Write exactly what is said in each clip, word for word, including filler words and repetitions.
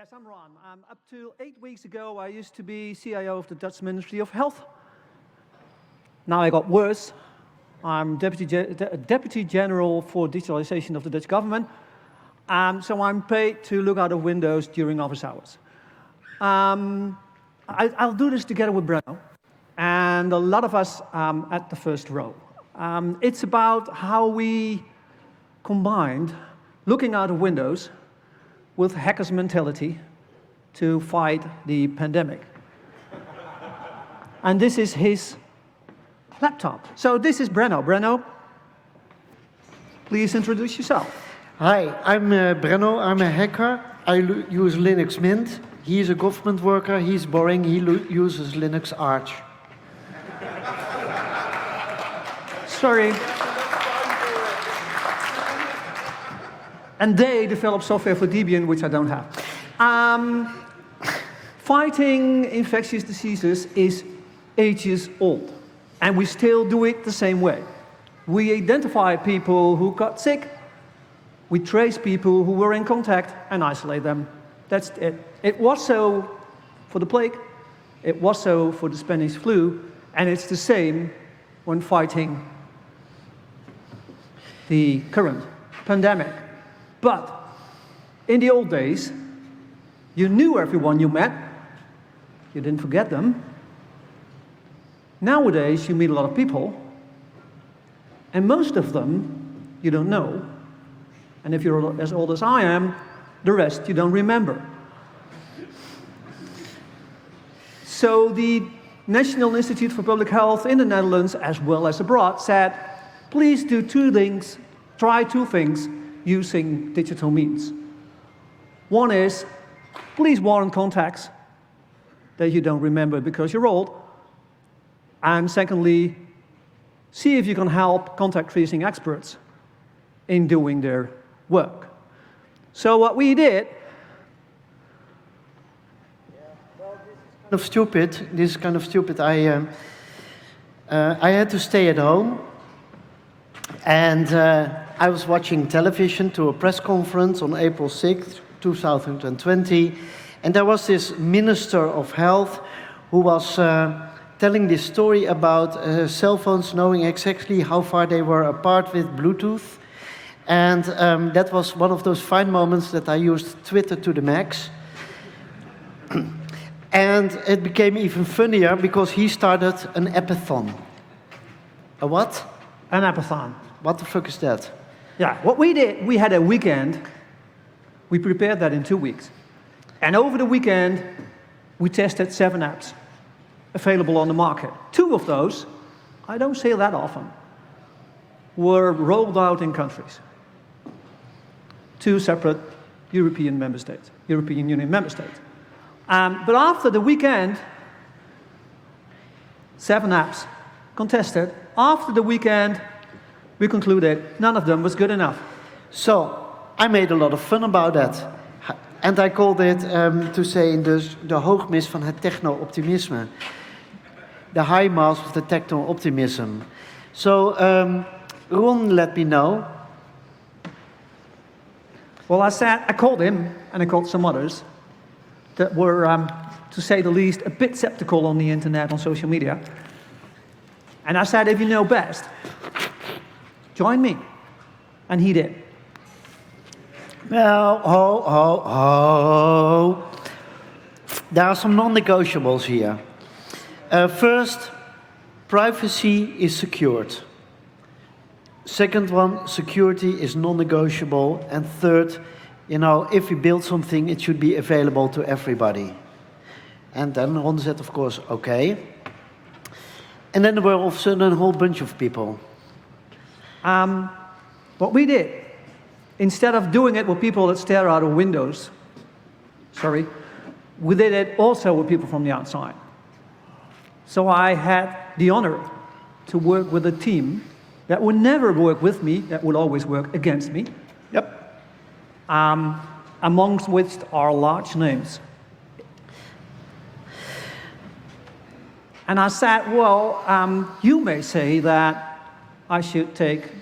Yes, I'm Ron. Um, up to eight weeks ago, I used to be C I O of the Dutch Ministry of Health. Now I got worse. I'm Deputy, Ge De Deputy General for Digitalization of the Dutch government. Um, so I'm paid to look out of windows during office hours. Um, I, I'll do this together with Brenno and a lot of us um, at the first row. Um, it's about how we combined looking out of windows with hackers' mentality to fight the pandemic. And this is his laptop. So this is Brenno. Brenno, please introduce yourself. Hi, I'm uh, Brenno. I'm a hacker. I use Linux Mint. He's a government worker. He's boring. He uses Linux Arch. Sorry. And they develop software for Debian, which I don't have. Um, fighting infectious diseases is ages old, and we still do it the same way. We identify people who got sick, we trace people who were in contact, and isolate them. That's it. It was so for the plague, it was so for the Spanish flu, and it's the same when fighting the current pandemic. But in the old days, you knew everyone you met. You didn't forget them. Nowadays, you meet a lot of people, and most of them you don't know. And if you're as old as I am, the rest you don't remember. So the National Institute for Public Health in the Netherlands, as well as abroad, said, please do two things, try two things, using digital means. One is, please warn contacts that you don't remember because you're old. And secondly, see if you can help contact tracing experts in doing their work. So what we did... Kind of stupid. This is kind of stupid. I, uh, uh, I had to stay at home. And uh, I was watching television to a press conference on April sixth, two thousand twenty, and there was this Minister of Health who was uh, telling this story about uh, cell phones knowing exactly how far they were apart with Bluetooth. And um, that was one of those fine moments that I used Twitter to the max. And it became even funnier because he started an epathon. A what? An epathon. What the fuck is that? Yeah, what we did, we had a weekend. We prepared that in two weeks. And over the weekend, we tested seven apps available on the market. Two of those, I don't say that often, were rolled out in countries. Two separate European member states, European Union member states. Um, but after the weekend, seven apps contested. After the weekend, we concluded none of them was good enough. So I made a lot of fun about that. And I called it, um, to say, dus de hoogmis van het techno-optimisme. The high mass of the techno-optimism. So um, Ron let me know. Well, I said, I called him, and I called some others that were, um, to say the least, a bit skeptical on the internet, on social media. And I said, if you know best, join me. And he did. Well, ho, ho, ho. There are some non-negotiables here. Uh, first, privacy is secured. Second one, security is non-negotiable. And third, you know, if we build something, it should be available to everybody. And then Ron said, of course, okay. And then there were all of a sudden a whole bunch of people. Um, what we did, instead of doing it with people that stare out of windows, sorry, we did it also with people from the outside. So I had the honor to work with a team that would never work with me, that would always work against me. Yep. Um, amongst which are large names. And I said, well, um, you may say that I should take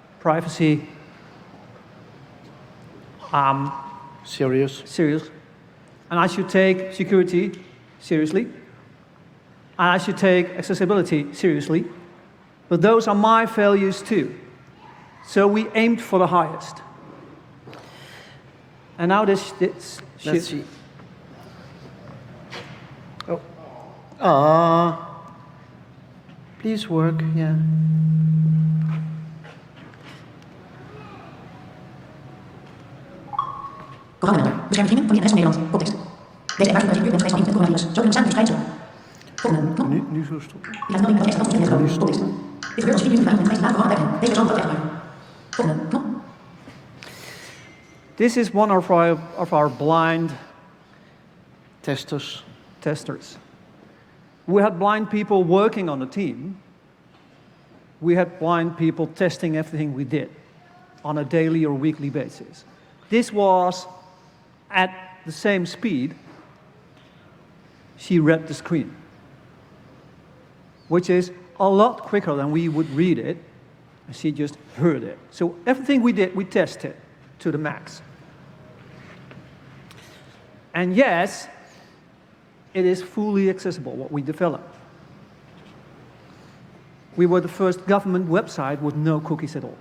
privacy um, serious. serious. And I should take security seriously. And I should take accessibility seriously. But those are my values too. So we aimed for the highest. And now this, this shit. Let's see. Oh. Ah. Please work, yeah. Programma bescherming van I N S Nederland. Koptekst. Deze ervaring wordt gebeurd met coronavirus. Zo kunnen we samen verspreid zijn. Volgende knop. Nu, nu zo stoppen. Je laat melding van tekst van de koptekst. Dit gebeurt als vier minuten van de naam van ontdekken. Deze persoon wordt weggebruikt. Volgende knop. This is one of our, of our blind Testers. testers. We had blind people working on the team. We had blind people testing everything we did on a daily or weekly basis. This was at the same speed she read the screen, which is a lot quicker than we would read it, and she just heard it. So everything we did, we tested to the max. And yes, it is fully accessible, what we developed. We were the first government website with no cookies at all.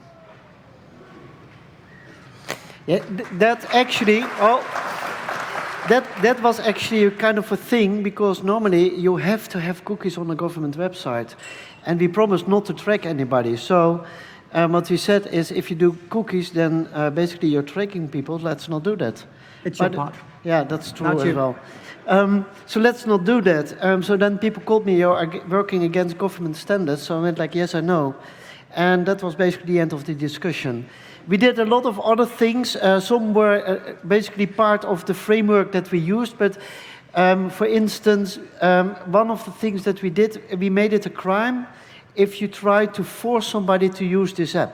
Yeah, th that actually, oh, that, that was actually a kind of a thing, because normally you have to have cookies on a government website. And we promised not to track anybody. So um, what we said is, if you do cookies, then uh, basically you're tracking people. Let's not do that. It's your But- part. Yeah, that's true Not as you. well. Um, so let's not do that. Um, so then people called me, you're ag- working against government standards. So I went like, yes, I know. And that was basically the end of the discussion. We did a lot of other things. Uh, some were uh, basically part of the framework that we used. But um, for instance, um, one of the things that we did, we made it a crime if you try to force somebody to use this app.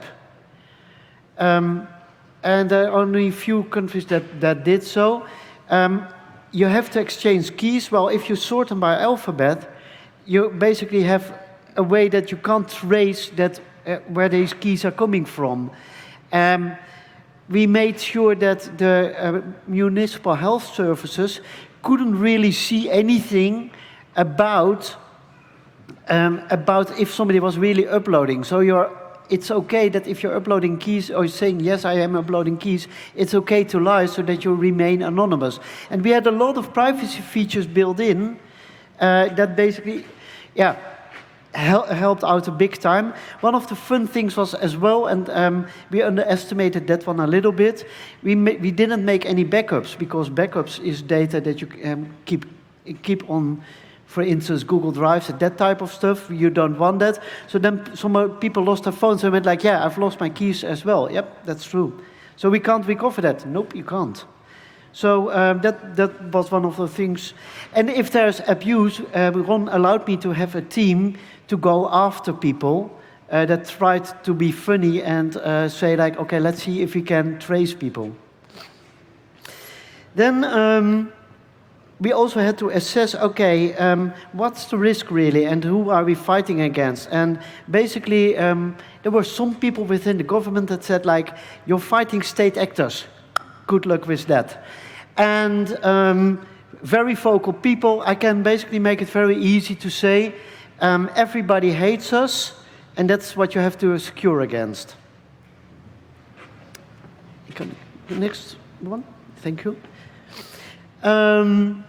Um, and there are only a few countries that, that did so. Um, you have to exchange keys. Well, if you sort them by alphabet, you basically have a way that you can't trace that uh, where these keys are coming from. Um, we made sure that the uh, municipal health services couldn't really see anything about um, about if somebody was really uploading. So you're, it's okay that if you're uploading keys or saying, yes, I am uploading keys, it's okay to lie so that you remain anonymous. And we had a lot of privacy features built in uh, that basically, yeah, hel helped out a big time. One of the fun things was as well, and um, we underestimated that one a little bit, we, we didn't make any backups, because backups is data that you um, keep, keep on, for instance, Google Drives and that type of stuff. You don't want that. So then some people lost their phones and went like, yeah, I've lost my keys as well. Yep, that's true. So we can't recover that. Nope, you can't. So um, that, that was one of the things. And if there's abuse, uh, Ron allowed me to have a team to go after people uh, that tried to be funny and uh, say like, okay, let's see if we can trace people. Then um, we also had to assess, okay, um, what's the risk really and who are we fighting against? And basically, um, there were some people within the government that said like, you're fighting state actors. Good luck with that. And um, very vocal people, I can basically make it very easy to say, um, everybody hates us, and that's what you have to secure against. The next one, thank you. Um,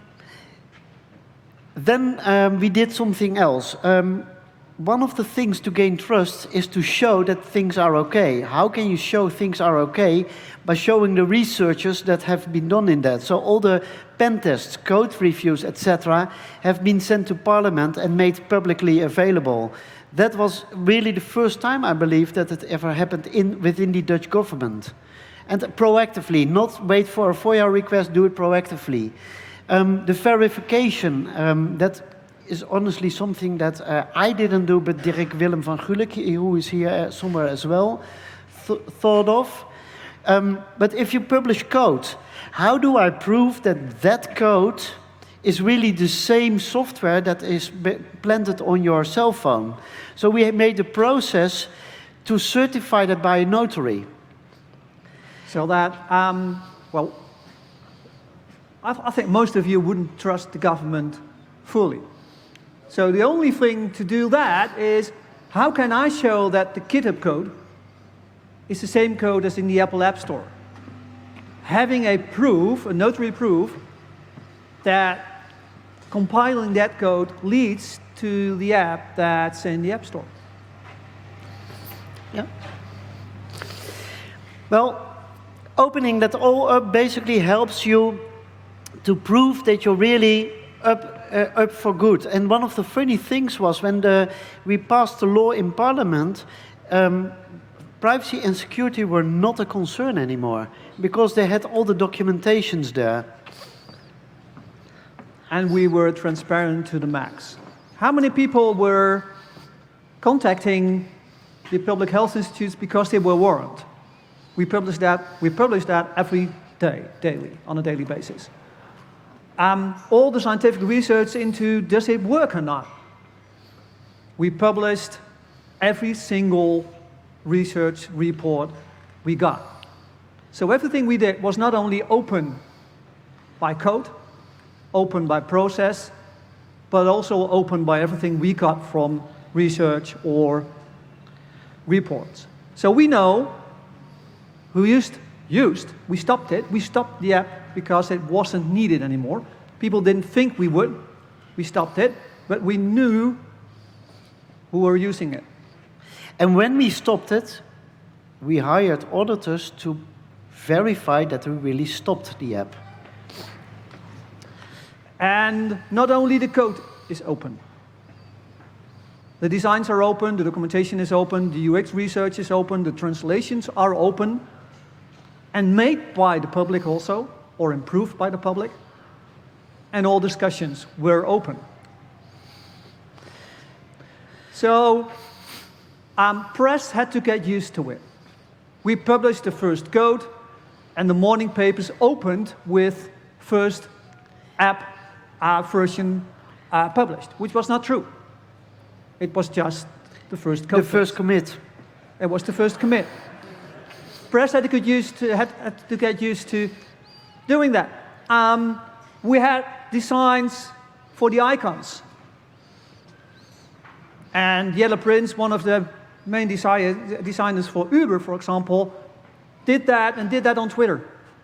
then um, we did something else. Um, one of the things to gain trust is to show that things are okay. How can you show things are okay? By showing the researchers that have been done in that. So all the pen tests, code reviews, et cetera, have been sent to Parliament and made publicly available. That was really the first time, I believe, that it ever happened in, within the Dutch government. And proactively, not wait for a FOIA request, do it proactively. Um, the verification, um, that is honestly something that uh, I didn't do, but Dirk Willem van Gulik, who is here uh, somewhere as well, th thought of. Um, but if you publish code, how do I prove that that code is really the same software that is planted on your cell phone? So we made a process to certify that by a notary. So that, um, well, I, I think most of you wouldn't trust the government fully. So the only thing to do that is, how can I show that the GitHub code is the same code as in the Apple App Store? Having a proof, a notary proof, that compiling that code leads to the app that's in the App Store. Yeah. Well, opening that all up basically helps you to prove that you're really up, uh, up for good. And one of the funny things was when the, we passed the law in Parliament, um, privacy and security were not a concern anymore because they had all the documentations there. And we were transparent to the max. How many people were contacting the public health institutes because they were warned? We publish that, we publish that every day, daily, on a daily basis. Um, all the scientific research into does it work or not? We published every single research report we got. So everything we did was not only open by code, open by process, but also open by everything we got from research or reports. So we know who used, used, we stopped it, we stopped the app because it wasn't needed anymore. People didn't think we would, we stopped it, but we knew who were using it. And when we stopped it, we hired auditors to verify that we really stopped the app. And not only the code is open. The designs are open, the documentation is open, the U X research is open, the translations are open, and made by the public also, or improved by the public, and all discussions were open. So, um, press had to get used to it. We published the first code, and the morning papers opened with first app uh, version uh, published, which was not true. It was just the first code. The first commit. It was the first commit. Press had to get used to, had, had to, get used to doing that. Um, we had designs for the icons. And Jelle Prins, one of the main desi designers for Uber, for example, did that and did that on Twitter.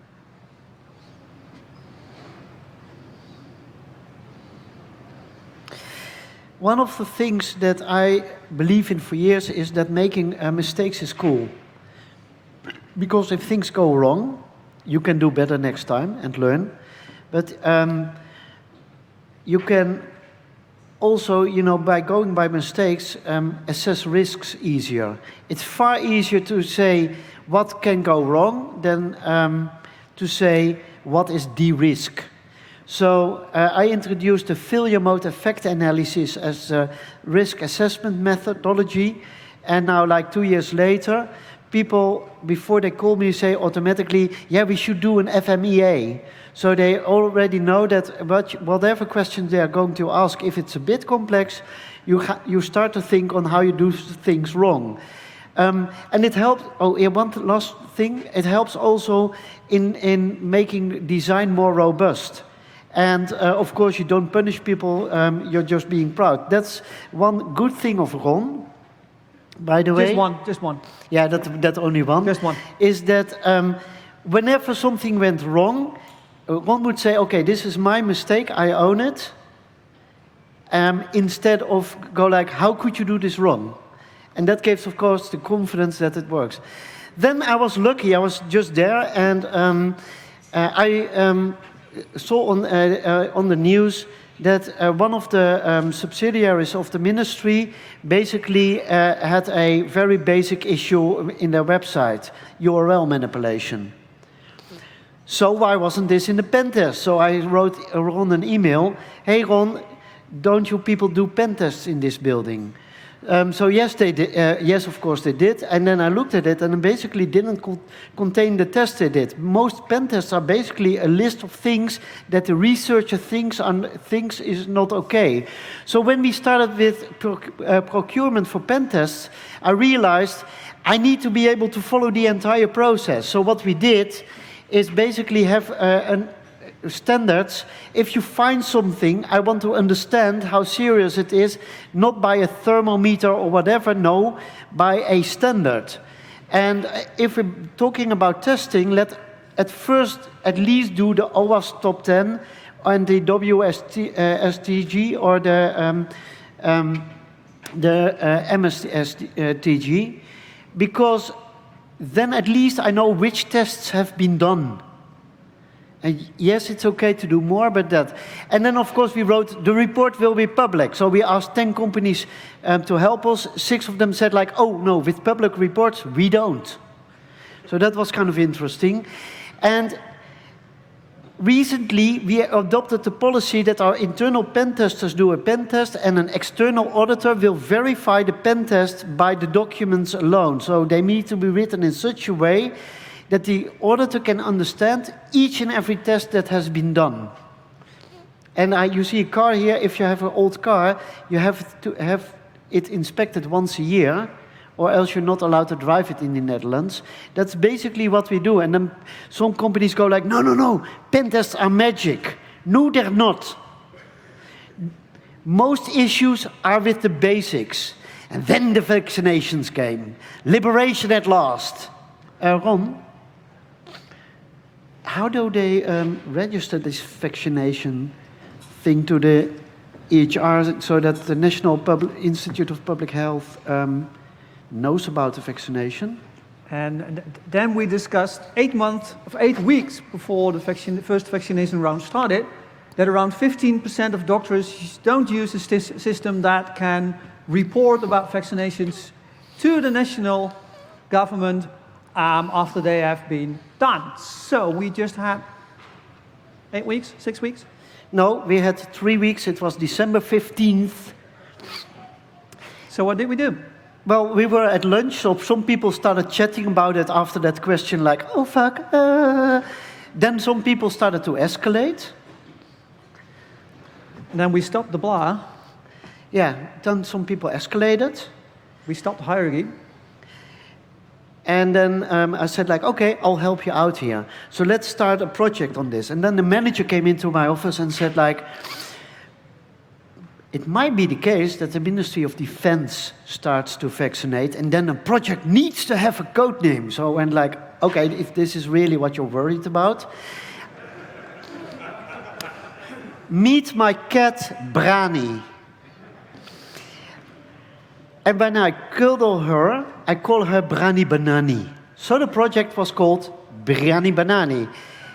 One of the things that I believe in for years is that making uh, mistakes is cool. Because if things go wrong, you can do better next time and learn. But um, you can also, you know, by going by mistakes, um, assess risks easier. It's far easier to say what can go wrong than um, to say what is the risk. So uh, I introduced the failure mode effect analysis as a risk assessment methodology. And now, like two years later, people, before they call me, say automatically, yeah, we should do an F M E A. So they already know that whatever question they are going to ask, if it's a bit complex, you, ha you start to think on how you do things wrong. Um, and it helps, oh, yeah, one last thing, it helps also in, in making design more robust. And uh, of course, you don't punish people, um, you're just being proud. That's one good thing of Ron, by the way. Just one, just one. Yeah, that, that only one. Just one. Is that um, whenever something went wrong, uh, one would say, okay, this is my mistake, I own it. Um, instead of go like, how could you do this wrong? And that gives, of course, the confidence that it works. Then I was lucky, I was just there, and um, uh, I um, saw on, uh, uh, on the news that uh, one of the um, subsidiaries of the ministry basically uh, had a very basic issue in their website, U R L manipulation. So why wasn't this in the pen test? So I wrote Ron an email, hey Ron, don't you people do pen tests in this building? Um, so yes, they did, uh, yes, of course they did. And then I looked at it and it basically didn't co contain the tests they did. Most pen tests are basically a list of things that the researcher thinks, are, thinks is not okay. So when we started with proc uh, procurement for pen tests, I realized I need to be able to follow the entire process. So what we did is basically have uh, an standards, if you find something, I want to understand how serious it is, not by a thermometer or whatever, no, by a standard. And if we're talking about testing, let at first at least do the O W A S top ten and the W S T G or the, um, um, the uh, M S T G, because then at least I know which tests have been done. And yes, it's okay to do more, but that. And then, of course, we wrote, the report will be public. So we asked ten companies um, to help us. Six of them said, like, oh, no, with public reports, we don't. So that was kind of interesting. And recently, we adopted the policy that our internal pen testers do a pen test, and an external auditor will verify the pen test by the documents alone. So they need to be written in such a way that the auditor can understand each and every test that has been done. And I, you see a car here, if you have an old car, you have to have it inspected once a year, or else you're not allowed to drive it in the Netherlands. That's basically what we do. And then some companies go like, no, no, no, pen tests are magic. No, they're not. Most issues are with the basics. And then the vaccinations came. Liberation at last. Uh, Ron, how do they um, register this vaccination thing to the E H R so that the National Pub- Institute of Public Health um, knows about the vaccination? And then we discussed eight months, of eight weeks before the vaccine, first vaccination round started, that around fifteen percent of doctors don't use a st- system that can report about vaccinations to the national government um, after they have been done. So we just had eight weeks, six weeks? No, we had three weeks. It was December fifteenth. So what did we do? Well, we were at lunch, so some people started chatting about it after that question, like, oh, fuck. Uh. Then some people started to escalate. And then we stopped the blah. Yeah, then some people escalated. We stopped the hierarchy. And then um, I said, like, okay, I'll help you out here. So let's start a project on this. And then the manager came into my office and said, like, it might be the case that the Ministry of Defense starts to vaccinate, and then a project needs to have a code name. So I went like, okay, if this is really what you're worried about. Meet my cat, Brani. And when I cuddle her, I call her Brani Banani. So the project was called Brani Banani.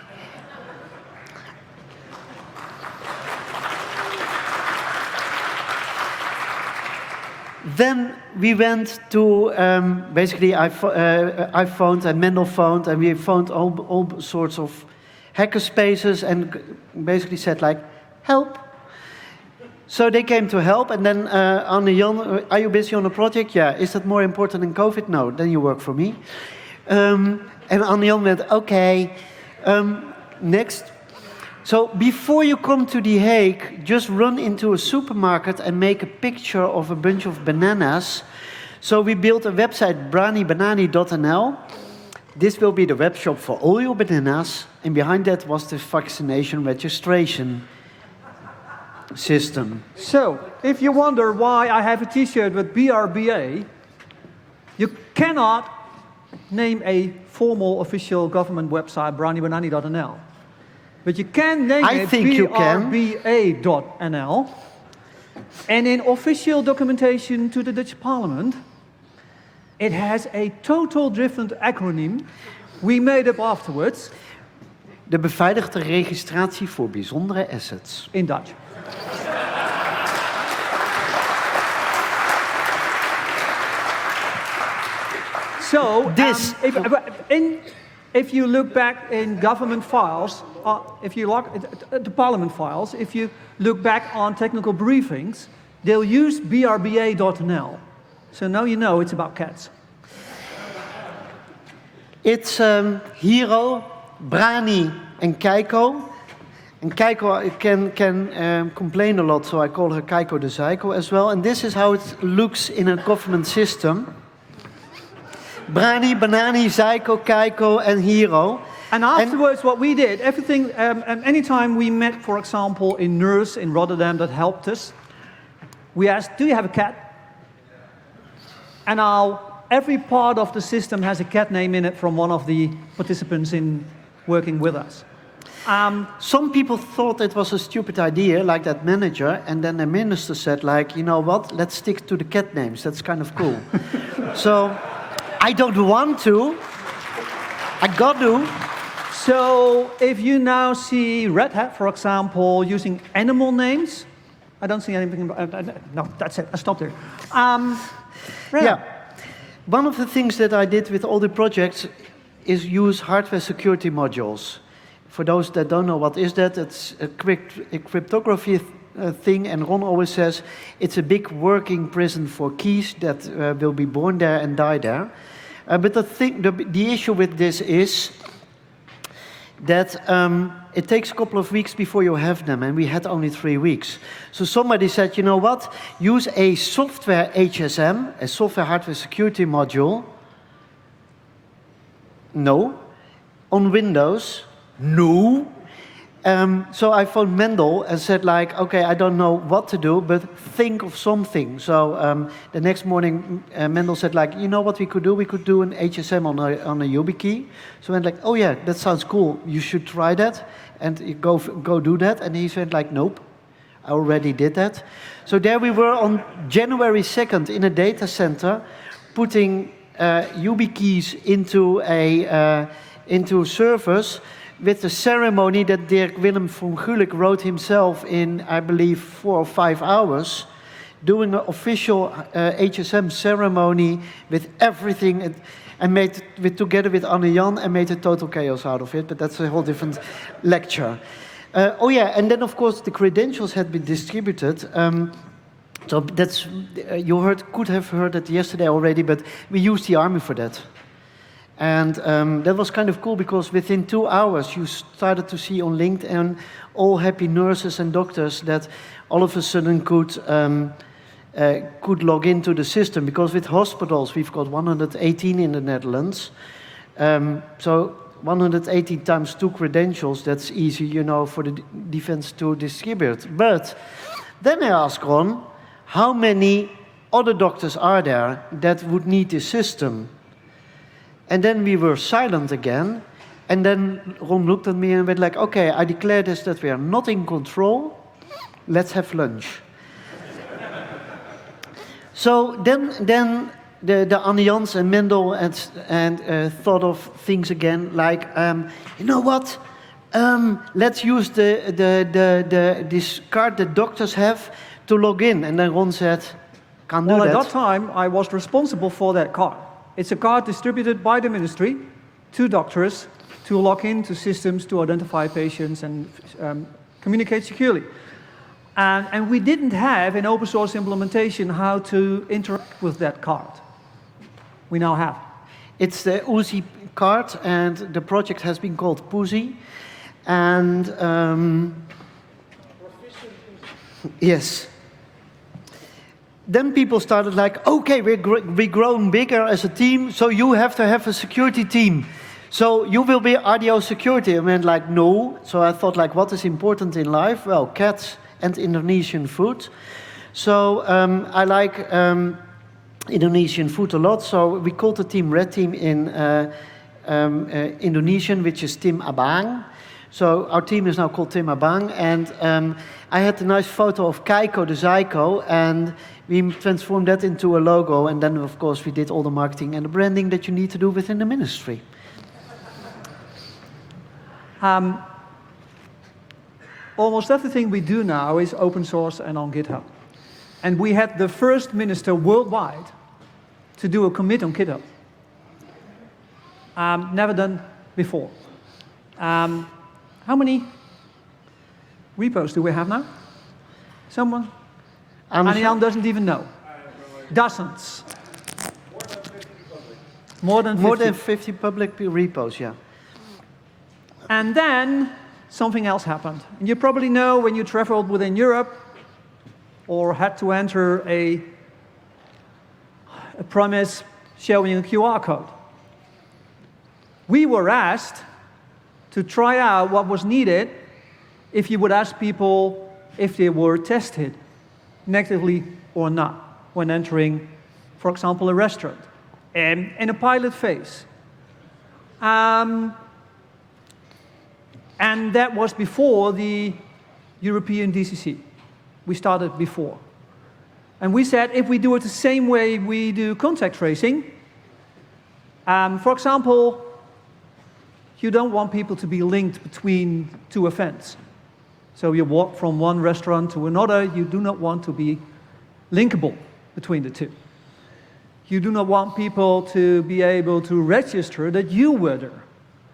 Then we went to, um, basically I, uh, I phoned and Mendel phoned, and we phoned all, all sorts of hacker spaces and basically said like, help. So they came to help, and then uh, Anne Jan, are you busy on a project? Yeah. Is that more important than COVID? No, then you work for me. Um, and Anne Jan went, okay, um, next. So before you come to The Hague, just run into a supermarket and make a picture of a bunch of bananas. So we built a website, brani banani dot n l. This will be the web shop for all your bananas. And behind that was the vaccination registration system. So, if you wonder why I have a t-shirt with B R B A, you cannot name a formal official government website, brani banani dot n l. But you can name I it think you B R B A dot n l. And in official documentation to the Dutch Parliament, it has a total different acronym we made up afterwards. De beveiligde registratie voor bijzondere assets. In Dutch. So, This- um, if, in, if you look back in government files, uh, if you look at the parliament files, if you look back on technical briefings, they'll use B R B A dot n l. So now you know it's about cats. It's um, Hero, Brani, and Keiko. And Keiko can, can um, complain a lot, so I call her Keiko the Psycho as well. And this is how it looks in a government system. Brani, Banani, Psycho, Keiko, and Hero. And afterwards, what we did, everything, um, and anytime we met, for example, a nurse in Rotterdam that helped us, we asked, do you have a cat? And now every part of the system has a cat name in it from one of the participants in working with us. Um, Some people thought it was a stupid idea, like that manager, and then the minister said, like, you know what, let's stick to the cat names, that's kind of cool. So, I don't want to, I got to. So, if you now see Red Hat, for example, using animal names, I don't see anything, uh, uh, no, that's it, I stopped there. Um, Red Yeah. Hat. One of the things that I did with all the projects is use hardware security modules. For those that don't know what is that, it's a, crypt a cryptography th uh, thing, and Ron always says it's a big working prison for keys that uh, will be born there and die there. Uh, but the, thing, the, the issue with this is that um, it takes a couple of weeks before you have them, and we had only three weeks. So somebody said, you know what, use a software H S M, a software hardware security module. No. On Windows. No. Um, so I phoned Mendel and said, like, okay, I don't know what to do, but think of something. So um, the next morning, uh, Mendel said, like, you know what we could do? We could do an H S M on a, on a YubiKey. So I went like, oh yeah, that sounds cool. You should try that and you go, go do that. And he said, like, nope, I already did that. So there we were on January second in a data center, putting uh, YubiKeys into a uh, into servers, with the ceremony that Dirk Willem von Gulik wrote himself in, I believe, four or five hours, doing an official uh, H S M ceremony with everything, and, and made with, together with Anne Jan, and made a total chaos out of it, but that's a whole different lecture. Uh, oh yeah, and then of course the credentials had been distributed. Um, so that's, uh, you heard, could have heard it yesterday already, but we used the army for that. And um, that was kind of cool, because within two hours you started to see on LinkedIn all happy nurses and doctors that all of a sudden could, um, uh, could log into the system. Because with hospitals, we've got one hundred eighteen in the Netherlands. Um, so one hundred eighteen times two credentials, that's easy, you know, for the defense to distribute. But then I asked Ron, how many other doctors are there that would need this system? And then we were silent again, and then Ron looked at me and went like, okay, I declare this that we are not in control, let's have lunch. So then, then the, the Anne Jans and Mendel and, and uh, thought of things again, like, um, you know what, um, let's use the, the, the, the, this card that doctors have to log in. And then Ron said, can't do Well, that. at that time, I was responsible for that card. It's a card distributed by the ministry to doctors to log into systems to identify patients and um, communicate securely. And, and we didn't have an open source implementation how to interact with that card. We now have. It's the Uzi card, and the project has been called Puzi. And um, yes. Then people started like, okay, we're, gr we're growing bigger as a team, so you have to have a security team. So you will be R D O security. I went like, no. So I thought like, what is important in life? Well, cats and Indonesian food. So um, I like um, Indonesian food a lot. So we called the team Red Team in uh, um, uh, Indonesian, which is Tim Abang. So our team is now called Tim Abang, and um, I had a nice photo of Keiko the Zyko, and we transformed that into a logo, and then of course we did all the marketing and the branding that you need to do within the ministry. Um, almost everything we do now is open source and on GitHub. And we had the first minister worldwide to do a commit on GitHub. Um, never done before. Um, how many repos do we have now? Someone? Anne Jan doesn't even know. Dozens. More than fifty. More than fifty public repos, yeah. And then something else happened. And you probably know when you traveled within Europe or had to enter a, a premise showing a Q R code. We were asked to try out what was needed if you would ask people if they were tested negatively or not when entering, for example, a restaurant, and in a pilot phase. Um, and that was before the European D C C. We started before. And we said, if we do it the same way we do contact tracing, um, for example, you don't want people to be linked between two events. So you walk from one restaurant to another, you do not want to be linkable between the two. You do not want people to be able to register that you were there.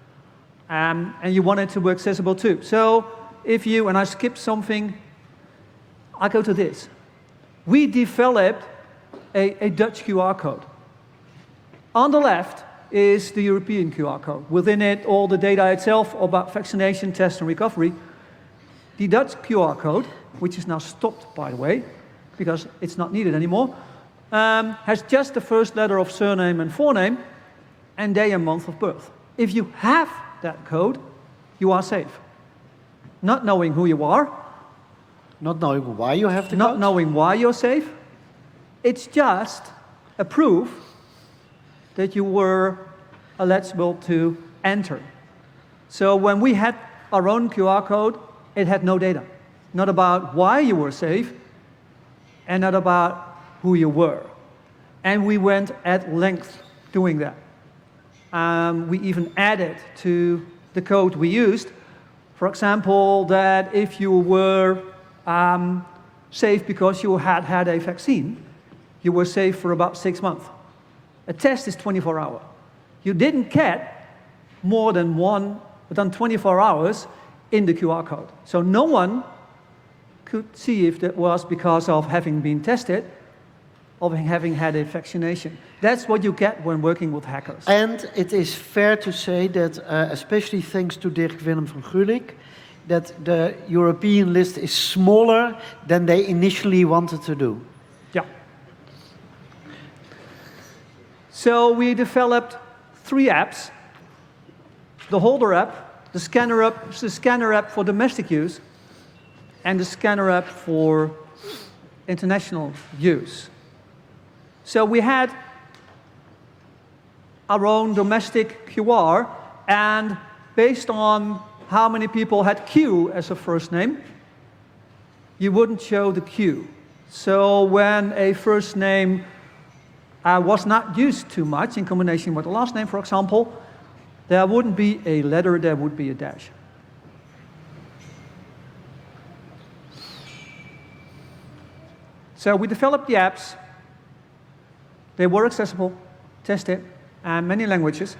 Um, and you want it to be accessible too. So if you, and I skip something, I go to this. We developed a, a Dutch Q R code. On the left is the European Q R code. Within it, all the data itself about vaccination, test, and recovery. The Dutch Q R code, which is now stopped, by the way, because it's not needed anymore, um, has just the first letter of surname and forename, and day and month of birth. If you have that code, you are safe. Not knowing who you are, Not knowing why you have the not code? knowing why you're safe, it's just a proof that you were eligible to enter. So when we had our own Q R code, it had no data. Not about why you were safe, and not about who you were. And we went at length doing that. Um, we even added to the code we used, for example, that if you were um, safe because you had had a vaccine, you were safe for about six months. A test is twenty-four hours. You didn't get more than one, than twenty-four hours in the Q R code. So no one could see if that was because of having been tested or having had a vaccination. That's what you get when working with hackers. And it is fair to say that, uh, especially thanks to Dirk Willem van Gulik, that the European list is smaller than they initially wanted to do. Yeah. So we developed three apps. The Holder app, the Scanner app, the Scanner app for domestic use, and the Scanner app for international use. So we had our own domestic Q R, and based on how many people had Q as a first name, you wouldn't show the Q. So when a first name uh, was not used too much in combination with the last name, for example, there wouldn't be a letter, there would be a dash. So we developed the apps. They were accessible, tested, and many languages.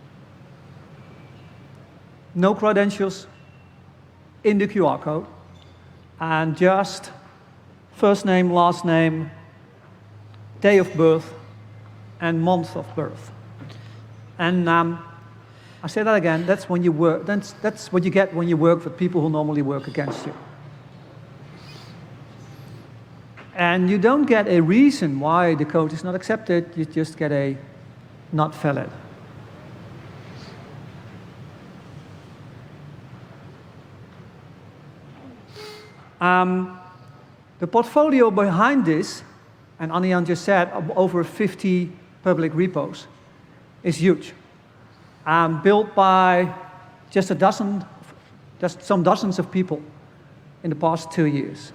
No credentials in the Q R code, and just first name, last name, day of birth, and month of birth. And um, I say that again, that's when you work, that's, that's what you get when you work with people who normally work against you. And you don't get a reason why the code is not accepted, you just get a not valid. Um, the portfolio behind this, and Anne-Jan just said, over fifty public repos, is huge. Um, built by just a dozen, just some dozens of people in the past two years.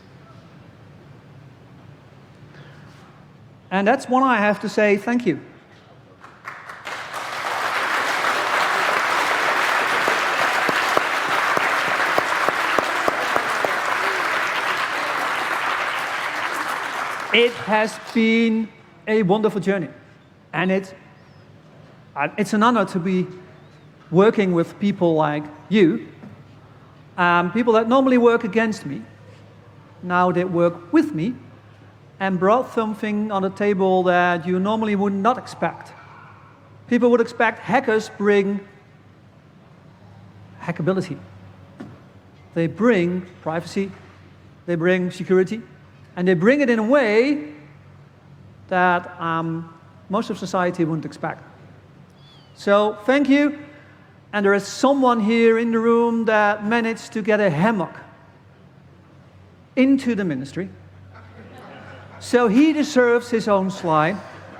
And that's when I have to say thank you. It has been a wonderful journey, and it, uh, it's an honor to be working with people like you, um, people that normally work against me. Now they work with me and brought something on the table that you normally would not expect. People would expect hackers bring hackability. They bring privacy, they bring security, and they bring it in a way that um, most of society wouldn't expect. So thank you, And there is someone here in the room that managed to get a hammock into the ministry. So he deserves his own slide.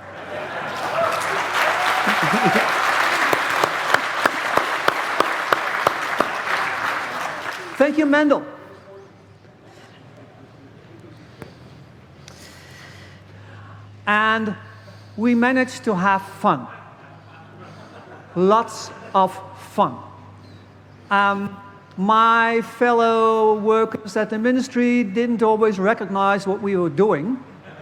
Thank you, Mendel. And we managed to have fun. Lots of fun. Um, my fellow workers at the ministry didn't always recognize what we were doing.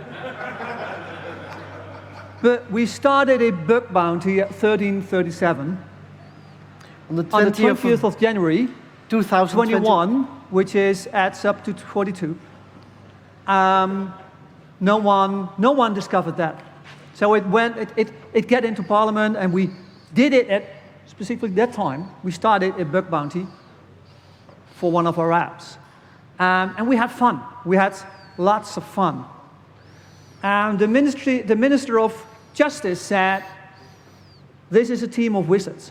But we started a bug bounty at thirteen thirty-seven On the on the twentieth twentieth of of January two thousand twenty-one, which is adds up to forty-two. Um, no one, no one discovered that. So it went, it, it, it get into Parliament, and we did it at specifically that time. We started a bug bounty for one of our apps, um, and we had fun. We had lots of fun. And the ministry, the Minister of Justice said, "This is a team of wizards."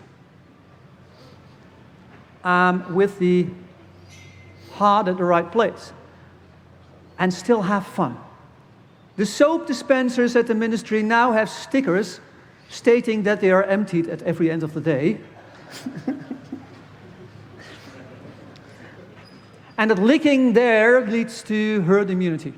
Um, with the heart at the right place, and still have fun. The soap dispensers at the ministry now have stickers stating that they are emptied at every end of the day. And that licking there leads to herd immunity.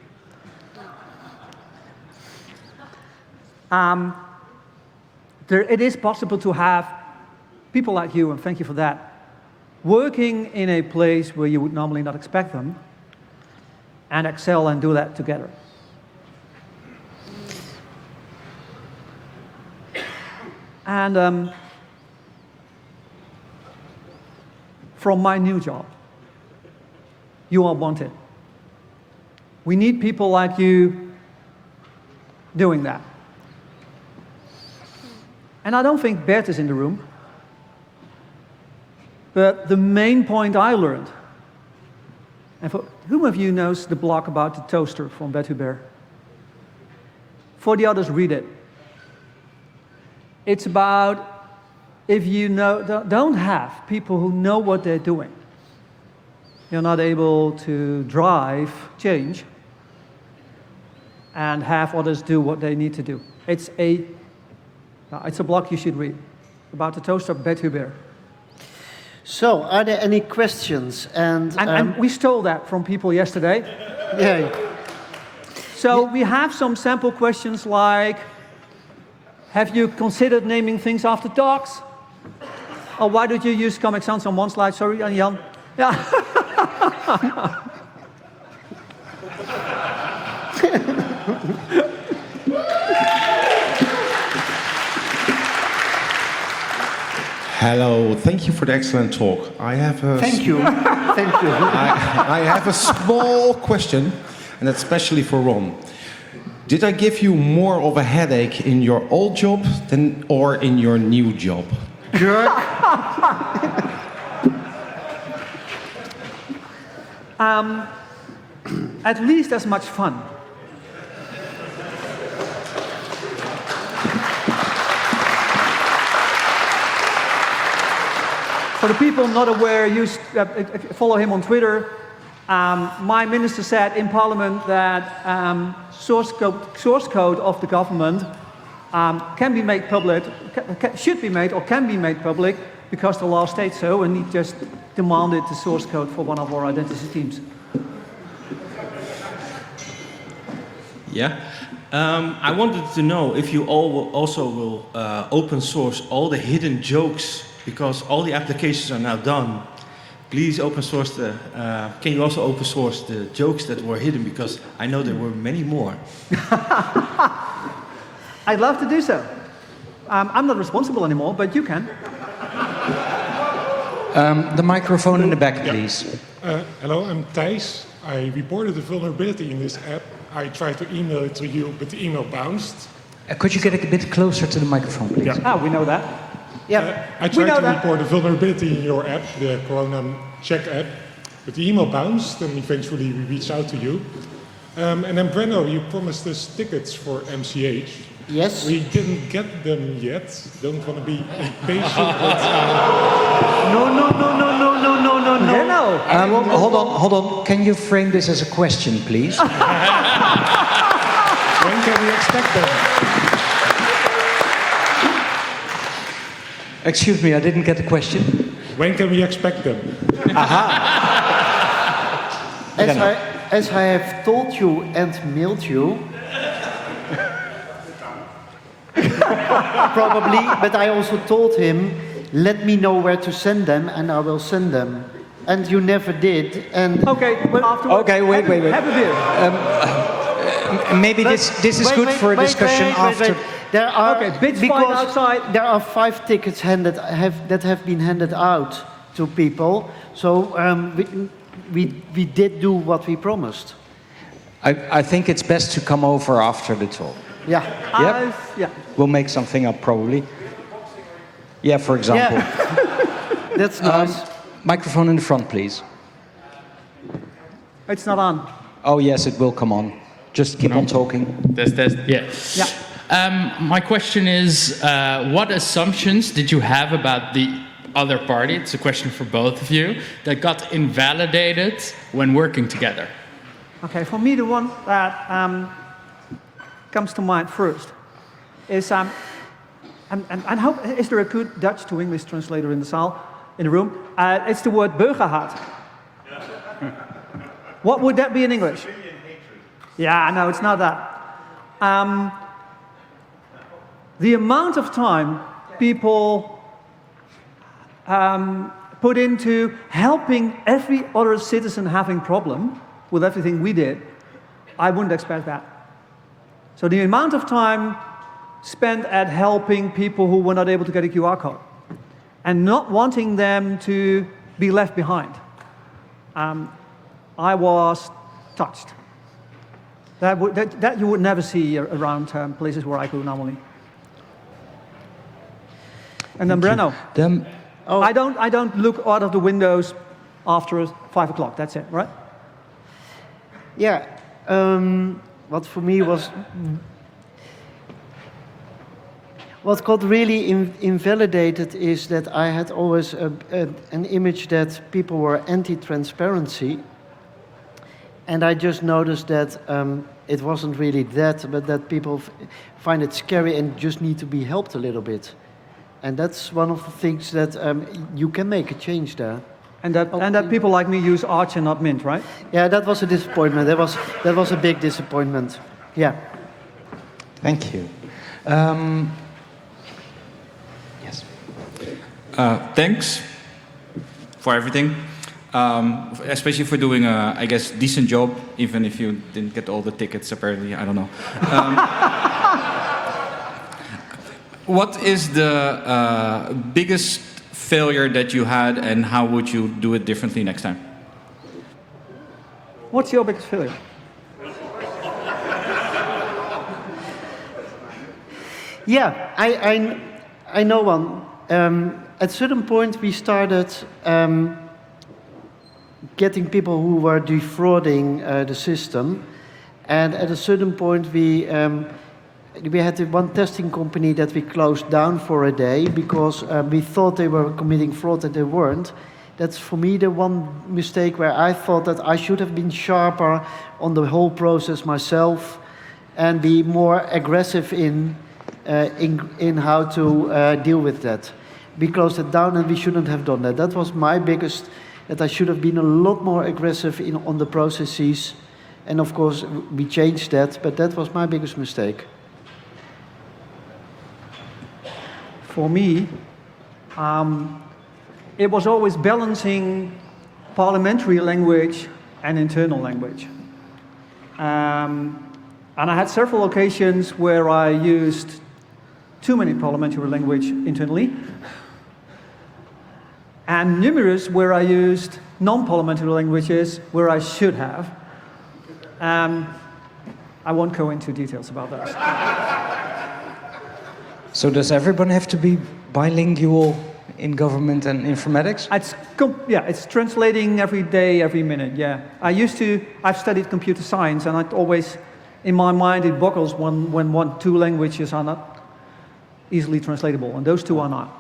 Um, there, it is possible to have people like you, and thank you for that, working in a place where you would normally not expect them, and excel and do that together. And um, from my new job, you are wanted. We need people like you doing that. And I don't think Bert is in the room. But the main point I learned, and for whom of you knows the blog about the toaster from Bert Hubert? For the others, read it. It's about if you know, don't have people who know what they're doing, you're not able to drive change and have others do what they need to do. It's a, it's a blog you should read about the toaster of Bert Hubert. So, are there any questions? And, And, um, and we stole that from people yesterday. yeah, So we have some sample questions like, have you considered naming things after dogs? Or why did you use Comic Sans on one slide? Sorry, Jan. Yeah. Hello, thank you for the excellent talk. I have a thank you, thank you. I, I have a small question, and that's especially for Ron. Did I give you more of a headache in your old job than or in your new job? Jerk. um, at least as much fun. For the people not aware, you uh, follow him on Twitter. Um, my minister said in Parliament that um, source, code, source code of the government um, can be made public, ca should be made or can be made public because the law states so, and he just demanded the source code for one of our identity teams. Yeah. Um, I wanted to know if you all will also will uh, open source all the hidden jokes, because all the applications are now done. Please open source the, uh, can you also open source the jokes that were hidden, because I know there were many more. I'd love to do so. Um, I'm not responsible anymore, but you can. Um, the microphone in the back, please. Uh, hello, I'm Thijs. I reported a vulnerability in this app. I tried to email it to you, but the email bounced. Uh, could you get a bit closer to the microphone, please? Yeah. Ah, we know that. Yeah, Uh, I we tried know to that. report a vulnerability in your app, the Corona Check app, but the email bounced, and eventually we reached out to you. Um, and then Brenno, you promised us tickets for M C H. Yes? We didn't get them yet. Don't want to be impatient, but No, no, no, no, no, no, no, no, no. Yeah, no. Um, hold on, hold on. Can you frame this as a question, please? when can we expect them? Excuse me, I didn't get the question. When can we expect them? As I, as I have told you and mailed you, probably, but I also told him, let me know where to send them and I will send them. And you never did. And Okay, afterwards. Okay, wait, have a- wait, wait. Have a beer. Maybe this, this is Wait, good wait, for a wait, discussion wait, wait, after. wait. There are, Okay, bit's fine because outside. There are five tickets handed have, that have been handed out to people. So um, we, we, we did do what we promised. I, I think it's best to come over after the talk. Yeah. Yep. I've- yeah. We'll make something up probably. Yeah, for example. Yeah. That's Um, nice. microphone in the front, please. It's not on. Oh yes, it will come on. Just keep on talking. Test, test. Yeah. Yeah. Um, my question is, uh, what assumptions did you have about the other party? It's a question for both of you that got invalidated when working together. Okay, for me, the one that um, comes to mind first is, um, and, and, and how, is there a good Dutch to English translator in the saal, in the room? Uh, it's the word burgerhaat. What would that be in English? Yeah, no, it's not that. Um, the amount of time people um, put into helping every other citizen having problem with everything we did, I wouldn't expect that. So the amount of time spent at helping people who were not able to get a Q R code and not wanting them to be left behind, um, I was touched. That, would, that, that you would never see around um, places where I go normally. And then Breno. Then, Oh. I don't, I don't look out of the windows after five o'clock. That's it, right? Yeah. Um, what for me was... What got really in, invalidated is that I had always a, a, an image that people were anti-transparency. And I just noticed that um, it wasn't really that, but that people f find it scary and just need to be helped a little bit. And that's one of the things that um, you can make a change there. And that, and that people like me use Arch and not Mint, right? Yeah, that was a disappointment. That was, that was a big disappointment. Yeah. thank you. Um, yes. Uh, thanks for everything, um, especially for doing a, I guess, decent job, even if you didn't get all the tickets, apparently, I don't know. Um, what is the uh, biggest failure that you had, and how would you do it differently next time? What's your biggest failure? Yeah, I, I, I know one. Um, at a certain point, we started um, getting people who were defrauding uh, the system. And at a certain point, we, um, we had one testing company that we closed down for a day because uh, we thought they were committing fraud and they weren't. That's for me the one mistake where I thought that I should have been sharper on the whole process myself and be more aggressive in Uh, in, in how to uh, deal with that. We closed it down and we shouldn't have done that. That was my biggest, that I should have been a lot more aggressive in, on the processes. And of course, we changed that, but that was my biggest mistake. For me, um, it was always balancing parliamentary language and internal language. Um, and I had several occasions where I used too many parliamentary language internally, and numerous where I used non-parliamentary languages where I should have. Um, I won't go into details about those. So does everyone have to be bilingual in government and informatics? It's com- yeah, it's translating every day, every minute. Yeah, I used to. I've studied computer science, and I'd always in my mind, it boggles when, when one, two languages are not easily translatable, and those two are not.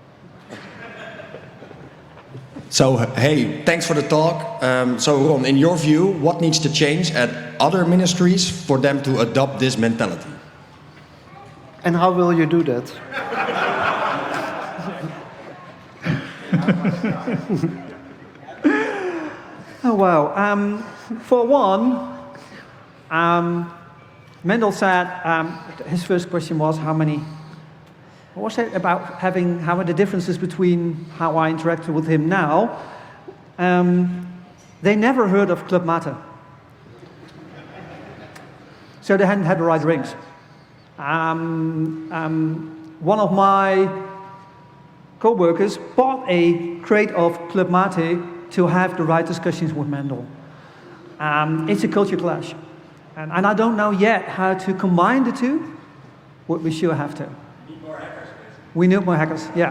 So, hey, thanks for the talk. Um, so, Ron, in your view, what needs to change at other ministries for them to adopt this mentality? And how will you do that? Oh, wow. Um, for one, um, Mendel said, um, his first question was how many, what was it about having, how are the differences between how I interact with him now? Um, they never heard of Club Mate. So they hadn't had the right rings. Um, um, one of my co-workers bought a crate of Club Mate to have the right discussions with Mendel. Um, it's a culture clash. And, and I don't know yet how to combine the two, but we sure have to. We need more hackers. We need more hackers, yeah.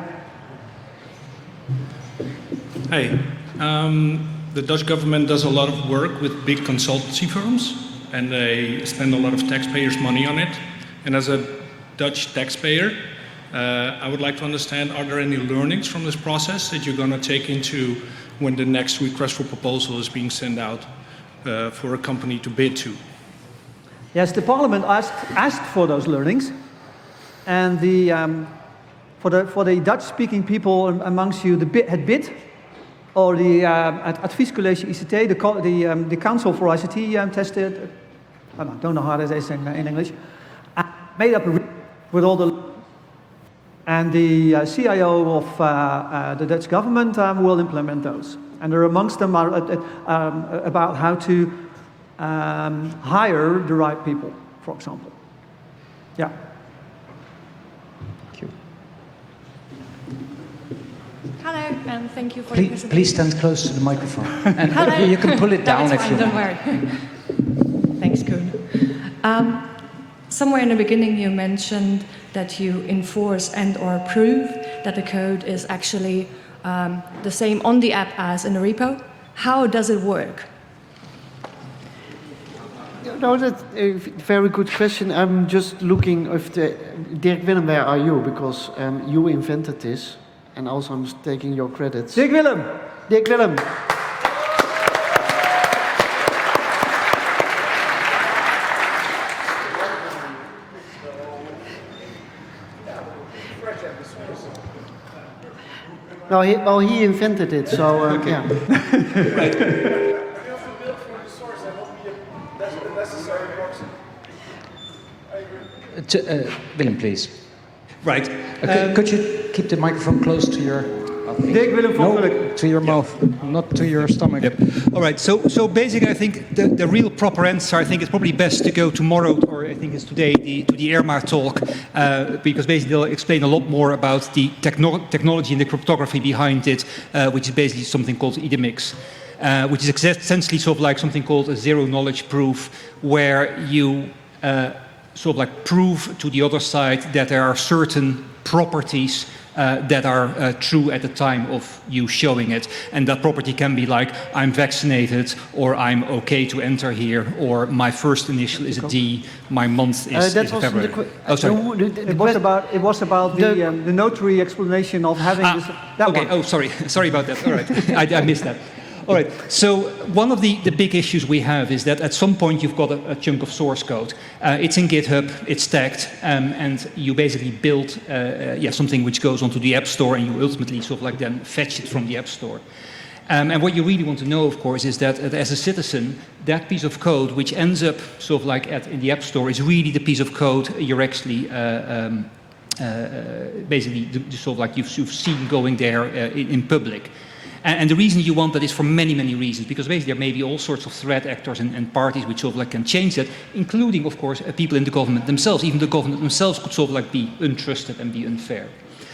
Hey, um, the Dutch government does a lot of work with big consultancy firms, and they spend a lot of taxpayers' money on it. And as a Dutch taxpayer, uh, I would like to understand, are there any learnings from this process that you're going to take into when the next request for proposal is being sent out uh, for a company to bid to? Yes, the Parliament asked, asked for those learnings, and the, um, for the, for the Dutch-speaking people amongst you, the bid, het bid, or the uh, Adviescollege I C T, the, the, um, the Council for I C T um, tested, I don't, don't know how that is in, in English, uh, made up a with all the, and the uh, C I O of uh, uh, the Dutch government um, will implement those. And there amongst them are uh, um, about how to um, hire the right people, for example. Yeah. Thank you. Hello, and thank you for Please, the presentation. please stand close to the microphone. And Hello. you can pull it down No, if it's you fine, want. don't worry. Thanks, Koen. Um, somewhere in the beginning you mentioned that you enforce and or prove that the code is actually um, the same on the app as in the repo. How does it work? No, that's a very good question. I'm just looking if the Dirk Willem, where are you? Because um, you invented this, and also I'm taking your credits. Dirk Willem. Dirk Willem. No, he, well, he invented it, so uh, okay. yeah. Uh, to, uh, Willem, please. Right. Uh, could, Um, could you keep the microphone close to your... Dirk Willem van no, Gulik. to your mouth, not to your stomach. Yep. All right. So, so basically, I think the, the real proper answer, I think it's probably best to go tomorrow, or I think it's today, the, to the Irma talk, uh, because basically they'll explain a lot more about the techno technology and the cryptography behind it, uh, which is basically something called I D M I X, uh, which is essentially sort of like something called a zero knowledge proof, where you uh, sort of like prove to the other side that there are certain properties Uh, that are uh, true at the time of you showing it. And that property can be like, I'm vaccinated, or I'm okay to enter here, or my first initial is a D, my month is, Uh, that is a wasn't February. the que- Oh, sorry. Uh, the- the It was que- about, it was about the, the- um, the notary explanation of having Ah, this. That okay, one. oh, sorry. Sorry about that. All right. I, I missed that. All right, so one of the, the big issues we have is that at some point you've got a, a chunk of source code. Uh, it's in GitHub, it's tagged, um, and you basically build uh, uh, yeah, something which goes onto the App Store, and you ultimately sort of like then fetch it from the App Store. Um, and what you really want to know, of course, is that uh, as a citizen, that piece of code which ends up sort of like at, in the App Store is really the piece of code you're actually uh, um, uh, basically the, the sort of like you've, you've seen going there uh, in, in public. And the reason you want that is for many, many reasons, because basically there may be all sorts of threat actors and, and parties which sort of like can change that, including, of course, uh, people in the government themselves. Even the government themselves could sort of like be untrusted and be unfair.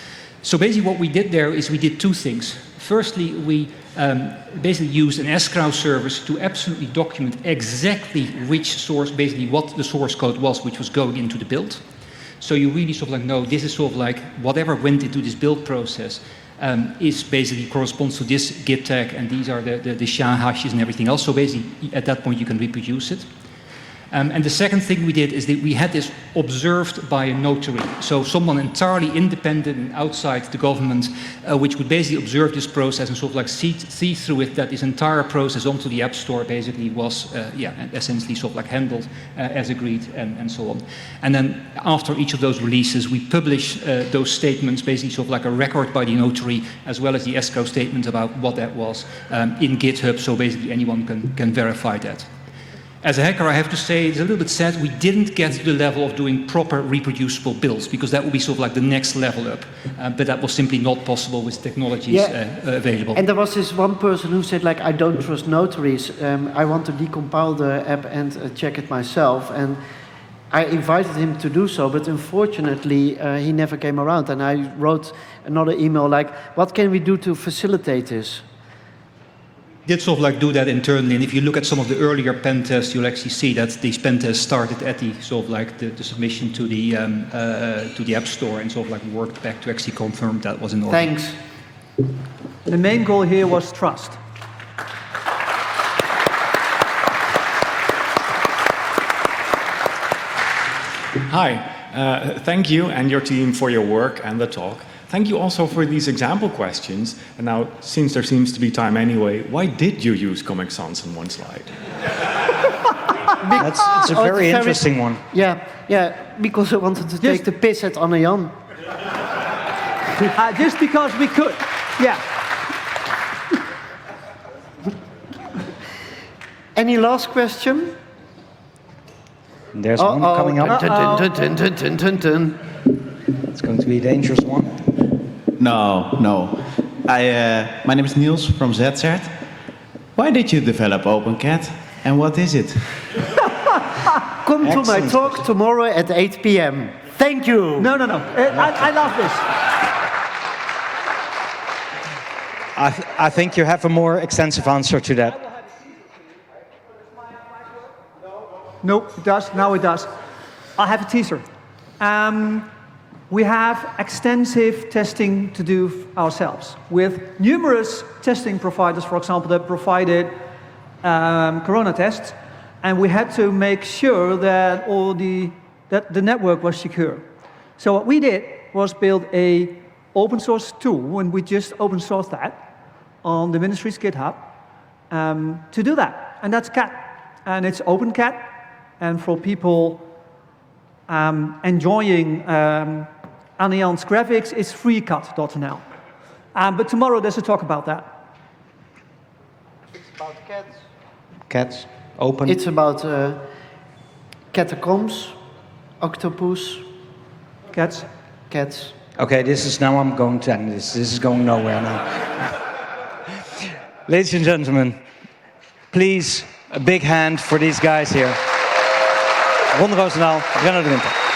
So basically what we did there is we did two things. Firstly, we um, basically used an escrow service to absolutely document exactly which source, basically what the source code was which was going into the build. So you really sort of like know this is sort of like whatever went into this build process Um, is basically corresponds to this Git tag, and these are the, the, the S H A hashes and everything else. So basically, at that point, you can reproduce it. Um, and the second thing we did is that we had this observed by a notary, so someone entirely independent and outside the government, uh, which would basically observe this process and sort of like see, see through it that this entire process onto the App Store basically was, uh, yeah, essentially sort of like handled uh, as agreed and, and so on. And then after each of those releases, we publish uh, those statements, basically sort of like a record by the notary, as well as the ESCO statement about what that was um, in GitHub, so basically anyone can, can verify that. As a hacker, I have to say, it's a little bit sad we didn't get to the level of doing proper reproducible builds, because that would be sort of like the next level up. Uh, but that was simply not possible with technologies Yeah. uh, uh, available. And there was this one person who said, like, I don't trust notaries. Um, I want to decompile the app and uh, check it myself. And I invited him to do so, but unfortunately, uh, he never came around. And I wrote another email like, what can we do to facilitate this? Did sort of like do that internally, and if you look at some of the earlier pen tests, you'll actually see that these pen tests started at the sort of like the, the submission to the um, uh, to the App Store and sort of like worked back to actually confirm that was in order. Thanks. The main goal here was trust. Hi, uh, thank you and your team for your work and the talk. Thank you also for these example questions. And now, since there seems to be time anyway, why did you use Comic Sans in one slide? That's it's a Oh, very it's interesting one. Yeah, yeah, because I wanted to take the piss at Anne Jan. Uh, just because we could, yeah. Any last question? There's one Uh-oh. coming up. Dun, dun, dun, dun, dun, dun, dun. It's going to be a dangerous one. No, no. I, uh, my name is Niels from Z Z. Why did you develop OpenCat and what is it? Come to my Excellent. talk tomorrow at eight p m Thank you. No, no, no. Uh, I, I love this. I, th I think you have a more extensive answer to that. No, it does. Now it does. I have a teaser. Um, we have extensive testing to do ourselves with numerous testing providers, for example, that provided um, corona tests, and we had to make sure that all the that the network was secure. So what we did was build a open source tool, and we just open sourced that on the ministry's GitHub um, to do that, and that's Cat, and it's OpenCat, and for people um, enjoying um, Anne Jan's graphics, it's freecat dot n l. Um, but tomorrow there's a talk about that. It's about cats. Cats, open. It's about uh, catacombs, octopus. Cats. Cats. Okay, this is now I'm going to end this. This is going nowhere now. Ladies and gentlemen, please, a big hand for these guys here. Ron Roosendaal, Renno de Winter.